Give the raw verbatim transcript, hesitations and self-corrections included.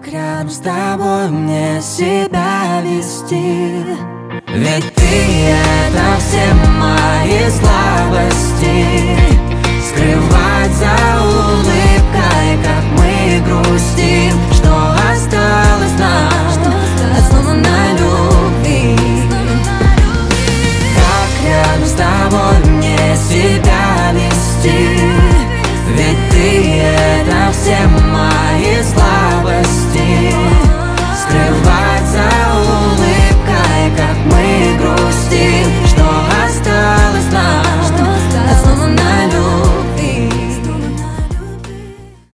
Как рядом с тобой мне себя вести? Ведь ты — это все мои слабости. Скрывать за улыбкой, как мы грустим. Что осталось нам от сломанной любви? Как рядом с тобой мне себя